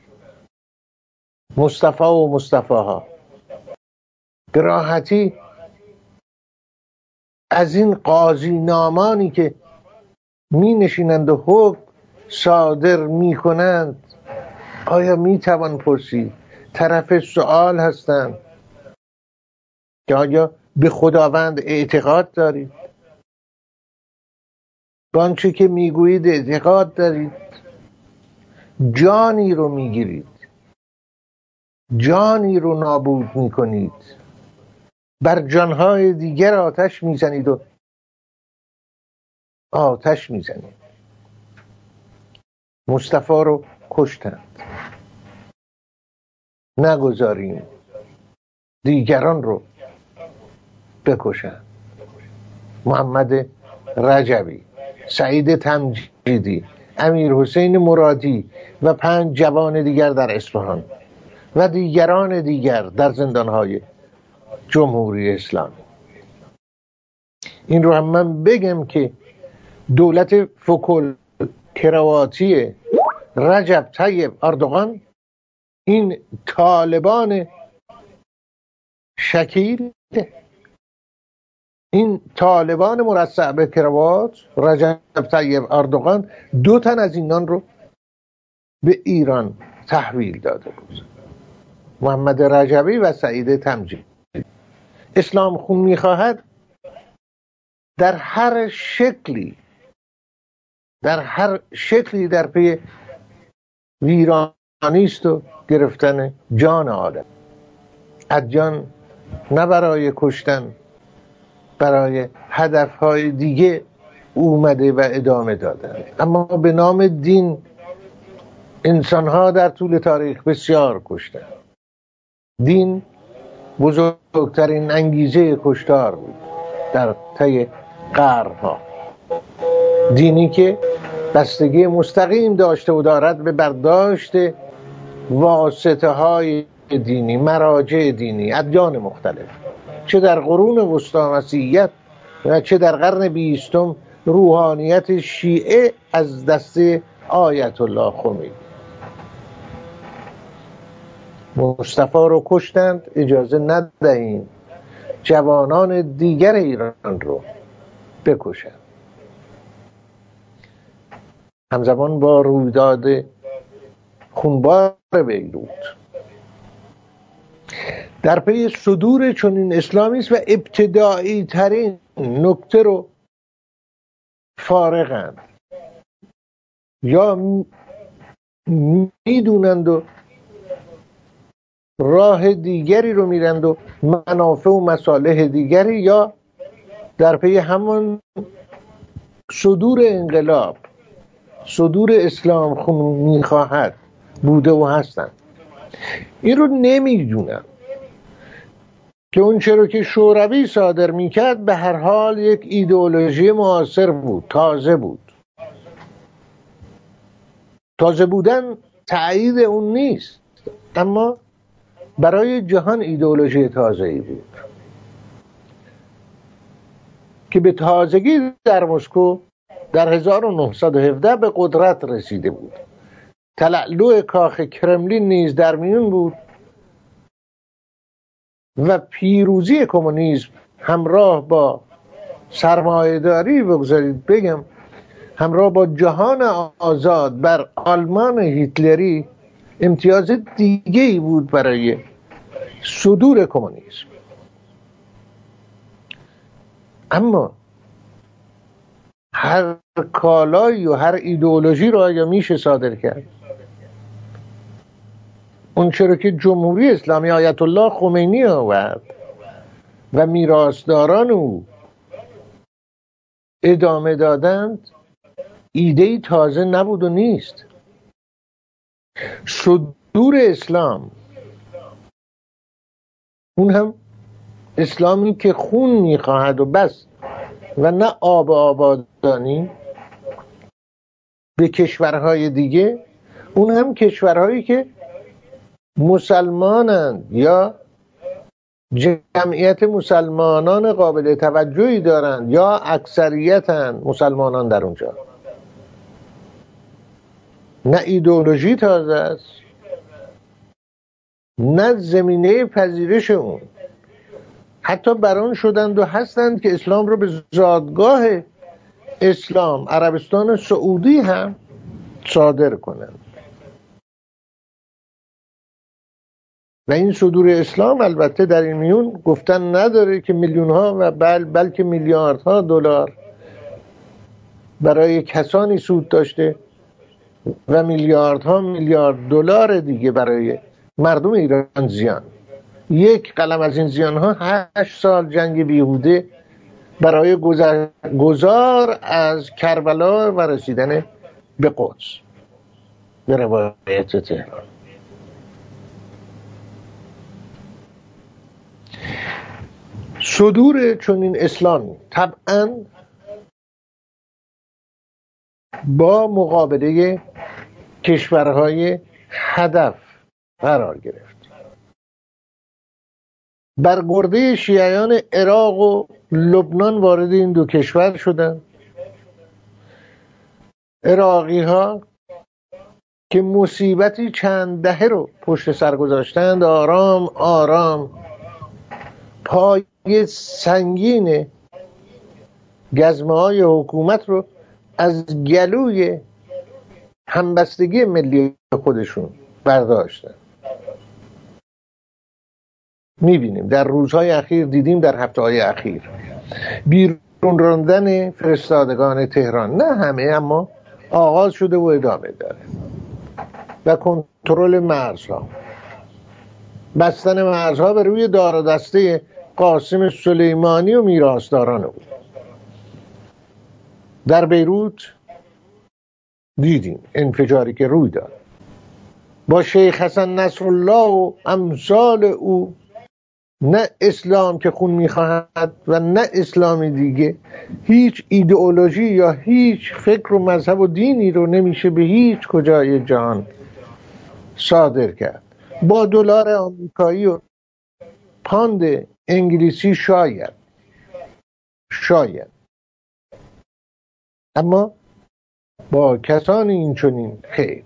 مصطفی و مصطفاها. به راحتی از این قاضی نامانی که می نشینند و حکم صادر می کنند آیا می توان پرسید طرف سؤال هستند که آیا به خداوند اعتقاد دارید؟ به آنچه که میگویید اعتقاد دارید؟ جانی رو میگیرید، جانی رو نابود میکنید، بر جانهای دیگر آتش میزنید و آتش میزنید. مصطفی رو کشتند، نگذاریم دیگران رو بکشند. محمد رجبی، سعید تمجیدی، امیر حسین مرادی و 5 جوان دیگر در اصفهان و دیگران دیگر در زندانهای جمهوری اسلامی. این رو هم من بگم که دولت فوکل کرواتی رجب طیب اردوغان، این طالبان شکیل، این طالبان مرصع به کروات رجب طیب اردوغان 2 تن از اینان رو به ایران تحویل داده بود، محمد رجبی و سعید تمجیدی. اسلام خون میخواهد در هر شکلی در پی ویرانی است و گرفتن جان آدم. ادیان نه برای کشتن، برای هدفهای دیگه اومده و ادامه دادن. اما به نام دین انسانها در طول تاریخ بسیار کشتن. دین بزرگترین انگیزه کشتار بود در طی قرنها. دینی که بستگی مستقیم داشته و دارد به برداشت واسطه های دینی، مراجع دینی، ادیان مختلف، چه در قرون وسطی مسیحیت و چه در قرن 20 روحانیت شیعه از دسته آیت الله خمینی. مصطفی رو کشتند، اجازه ندهیم جوانان دیگر ایران رو بکشند. همزمان با رویداد خونبار بیروت در پی صدور چنین اسلامی است و ابتدایی ترین نکته رو فارغند یا میدونند و راه دیگری رو میرند و منافع و مصالح دیگری، یا در پی همان صدور انقلاب، صدور اسلام خون میخواهد بوده و هستند. این رو نمیدونم که اون چرا که شوروی صادر میکرد به هر حال یک ایدئولوژی معاصر بود، تازه بود. تازه بودن تأیید اون نیست، اما برای جهان ایدئولوژی تازه‌ای بود. که به تازگی در مسکو در 1917 به قدرت رسیده بود. تلألؤ کاخ کرملین نیز در میون بود و پیروزی کمونیسم همراه با سرمایه‌داری، بگذارید بگم همراه با جهان آزاد بر آلمان هیتلری امتیاز دیگه‌ای بود برای صدور کمونیسم. اما هر کالایی و هر ایدئولوژی رو آیا میشه صادر کرد؟ اون چرا که جمهوری اسلامی آیت الله خمینی آورد و میراثداران او ادامه دادند، ایده‌ای تازه نبود و نیست. صدور اسلام، اون هم اسلامی که خون میخواهد و بس و نه آب آبادانی، به کشورهای دیگه، اون هم کشورهایی که مسلمانند یا جمعیت مسلمانان قابل توجهی دارند یا اکثریتند مسلمانان در اونجا. نه ایدئولوژی تازه است، نه زمینه پذیرش اون. حتی بران شدند و هستند که اسلام رو به زادگاه اسلام عربستان سعودی هم صادر کنند. و این صدور اسلام البته در این میون گفتن نداره که میلیون ها و بلکه میلیاردها دلار برای کسانی سود داشته و میلیاردها میلیارد دلار دیگه برای مردم ایران زیان. یک قلم از این زیان ها 8 سال جنگ بیهوده برای گذار از کربلا و رسیدن به قدس به روایت تهران. صدور چنین اسلامی طبعا با مقابله کشورهای هدف قرار گرفت. برگرده شیعیان عراق و لبنان وارد این دو کشور شدند. عراقی ها که مصیبتی چند دهه رو پشت سر گذاشتند، آرام آرام پای سنگین گزمه های حکومت رو از گلوی همبستگی ملی خودشون برداشتن. میبینیم در روزهای اخیر، دیدیم در هفته‌های اخیر بیرون راندن فرستادگان تهران، نه همه اما آغاز شده و ادامه داره، و کنترل مرزها، بستن مرزها به روی دار و دسته قاسم سلیمانی و میراثداران او. در بیروت دیدیم انفجاری که روی داد با شیخ حسن نصرالله و امثال او. نه اسلام که خون میخواهد و نه اسلامی دیگه، هیچ ایدئولوژی یا هیچ فکر و مذهب و دینی رو نمیشه به هیچ کجای جهان صادر کرد. با دلار آمریکایی و پاند انگلیسی شاید، اما با کسانی این چنین خیر.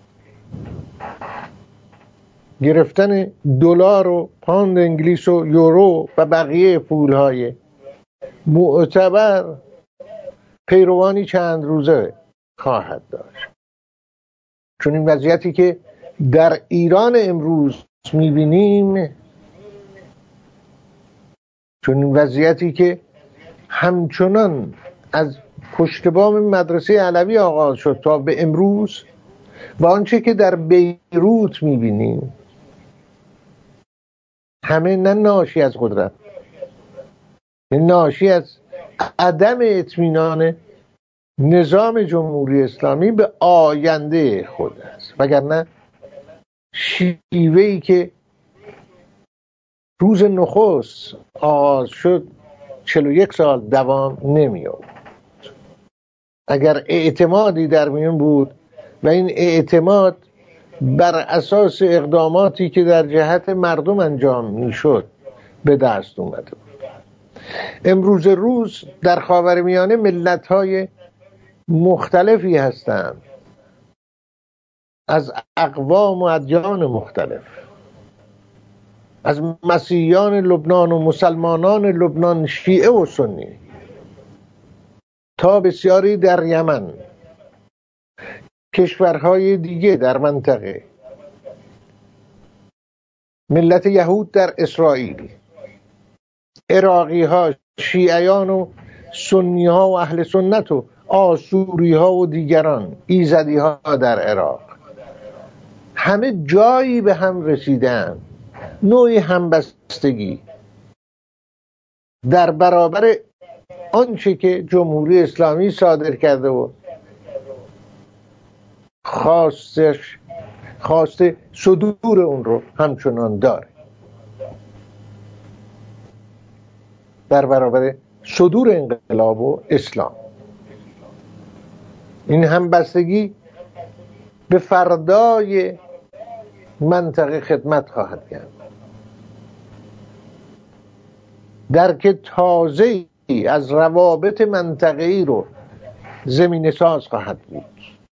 گرفتن دلار و پاند انگلیس و یورو و بقیه پولهای معتبر پیروانی چند روزه خواهد داشت. چون این وضعیتی که در ایران امروز میبینیم، چون این وضعیتی که همچنان از پشت بام مدرسه علوی آغاز شد تا به امروز و آنچه که در بیروت میبینیم، همه نه ناشی از قدرت، نه ناشی از عدم اطمینان نظام جمهوری اسلامی به آینده خود است، وگرنه شیوهی که روز نخست آغاز شد 41 سال دوام نمی‌یافت. اگر اعتمادی در میون بود و این اعتماد بر اساس اقداماتی که در جهت مردم انجام میشد به دست اومده بود. امروز روز در خاورمیانه ملت‌های مختلفی هستند، از اقوام و ادیان مختلف، از مسیحیان لبنان و مسلمانان لبنان، شیعه و سنی، تا بسیاری در یمن، کشورهای دیگه در منطقه، ملت یهود در اسرائیل، عراقی ها، شیعیان و سنی ها و اهل سنت و آشوری ها و دیگران، ایزدی ها در عراق، همه جایی به هم رسیدن، نوعی همبستگی در برابر آنچه که جمهوری اسلامی صادر کرده و خواسته صدور اون رو همچنان داره. در برابر صدور انقلاب و اسلام، این همبستگی به فردای منطقه خدمت خواهد کرد. درک تازه‌ای از روابط منطقه‌ای رو زمینه ساز خواهد بود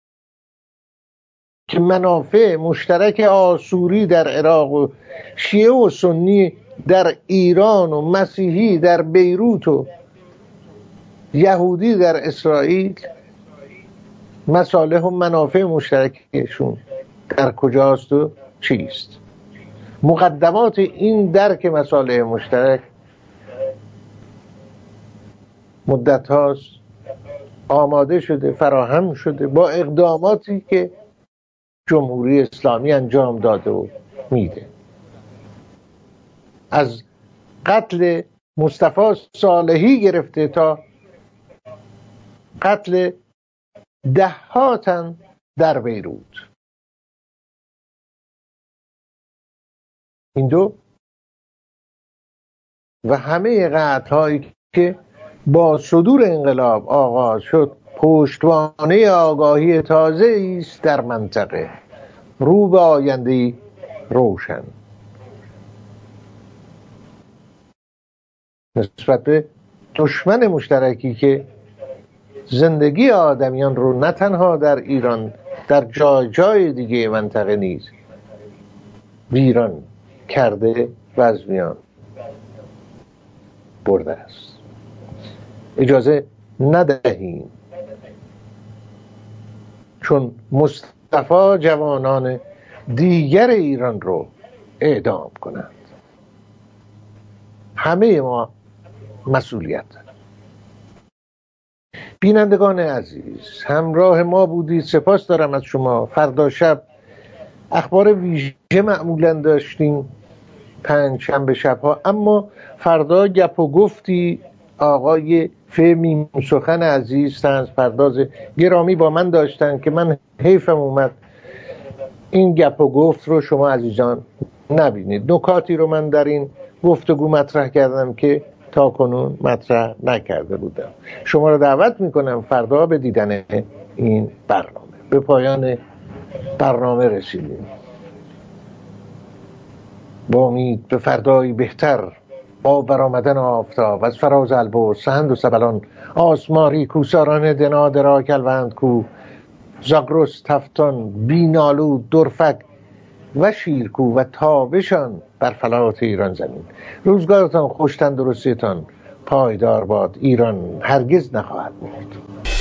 که منافع مشترک آشوری در عراق و شیعه و سنی در ایران و مسیحی در بیروت و یهودی در اسرائیل، مصالح و منافع مشترکشون در کجاست و چیست. مقدمات این درک مصالح مشترک مدت هاست آماده شده، فراهم شده با اقداماتی که جمهوری اسلامی انجام داده و میده. از قتل مصطفی صالحی گرفته تا قتل ده‌ها تن در بیروت، این دو و همه قطعهایی که با صدور انقلاب آغاز شد پشتوانه آگاهی تازه است در منطقه، رو به آینده روشن نسبت به دشمن مشترکی که زندگی آدمیان رو نه تنها در ایران، در جای جای دیگه منطقه نیز ویران کرده و از میان برده است. اجازه ندهیم چون مصطفی جوانان دیگر ایران رو اعدام کنند. همه ما مسئولیت داریم. بینندگان عزیز، همراه ما بودید، سپاس دارم از شما. فردا شب اخبار ویژه معمولا داشتیم پنجشنبه شبها، اما فردا گپ و گفتی آقای فهمی سخن عزیز طنز پرداز گرامی با من داشتن که من حیفم اومد این گپ و گفت رو شما عزیزان نبینید. نکاتی رو من در این گفتگو مطرح کردم که تا کنون مطرح نکرده بودم. شما رو دعوت میکنم فردا به دیدن این برنامه. به پایان برنامه رسیدیم با امید به فردایی بهتر، با برآمدن آفتاب از فراز البرز، سهند و سبلان آسماری کوساران دنا درا کلوند کو، زاگرس تفتان بینالود درفک و شیرکو و تابشان بر فلات ایران زمین. روزگارتان خوش، تندرستیتان پایدار باد. ایران هرگز نخواهد مرد.